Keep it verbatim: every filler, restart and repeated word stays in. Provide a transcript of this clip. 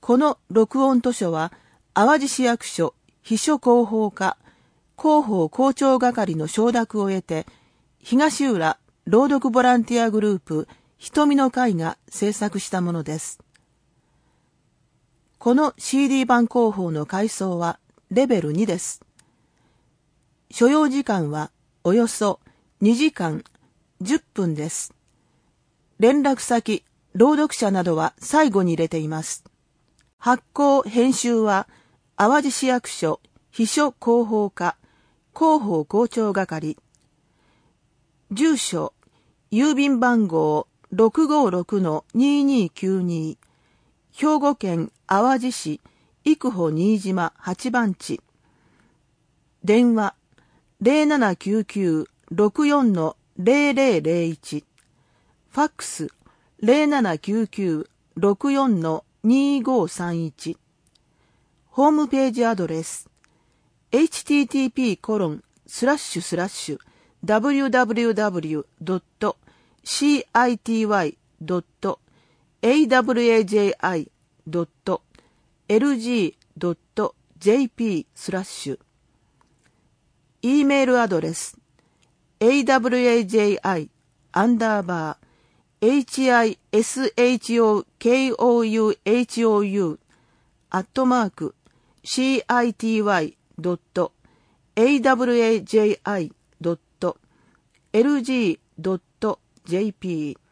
この録音図書は、淡路市役所秘書広報課広報校長係の承諾を得て、東浦朗読ボランティアグループ瞳の会が制作したものです。この シーディー 版広報の階層はレベルにです。所要時間はおよそにじかんじゅっぷんです。連絡先、朗読者などは最後に入れています。発行・編集は、淡路市役所秘書広報課広報校長係。住所、郵便番号 ろくごろくのににきゅうに、兵庫県淡路市生保新島はちばんち。電話 ゼロななきゅうきゅうろくよんのゼロゼロゼロいち。ファックス ゼロななきゅうきゅうろくよんのにごさんいち。ホームページアドレス エイチティーティーピーコロンスラッシュスラッシュダブリューダブリューダブリュードットシーアイティーワイドットエーダブリューエージェーアイドットエルジードットジェーピースラッシュ。E メールアドレス エーダブリューエージェーアイアンダーバーエイチアイエスエイチオーケーオーユーエイチオーユーアットマーク シーアイティーワイドットエーダブリューエージェーアイドットエルジードットジェーピー